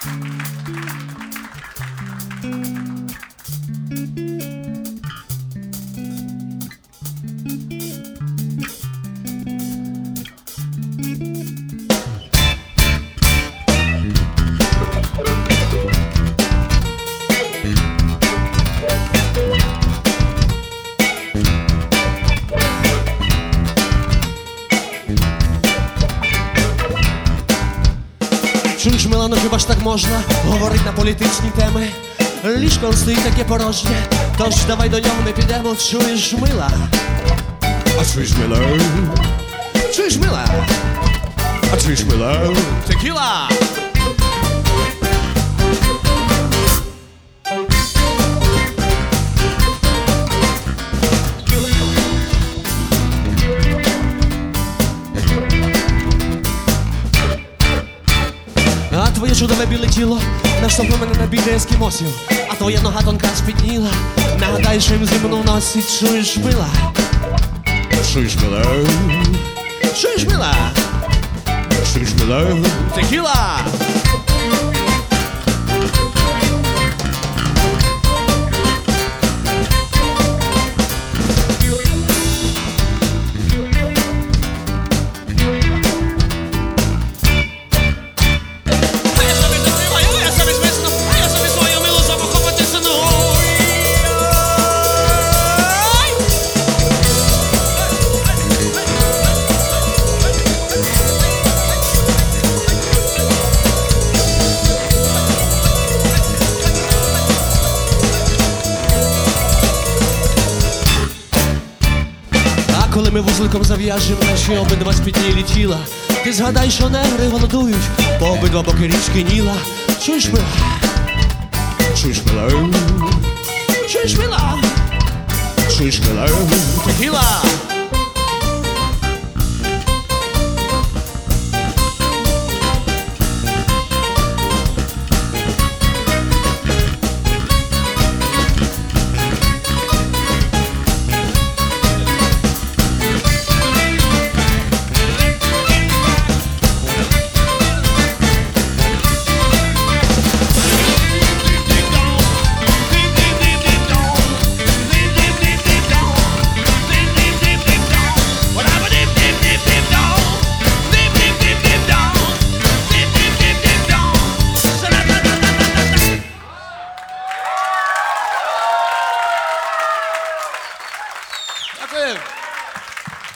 Чуєш, мила, ну хіба ж так можна говорить на політичні теми? Ліжко стоїть таке порожнє, тож давай до нього ми підемо. Чуєш, мила? А чуєш, мила? Чуєш, мила? А чуєш, мила? Текіла! А твоє чудове біле тіло наштовхнуло мене на біди ескімосів. А твоя нога тонка спітніла, нагадай, що їм зиму носить. Чуєш, мила? Чуєш, мила? Чуєш, мила? Чуєш, мила? Текіла! Коли ми вузликом зав'яжемо наші обидва спітнілі тіла, ти згадай, що негри голодують по обидва боки річки Ніла. Чуєш, мила? Чуєш, мила? Чуєш, мила? Чуєш, мила? Текіла!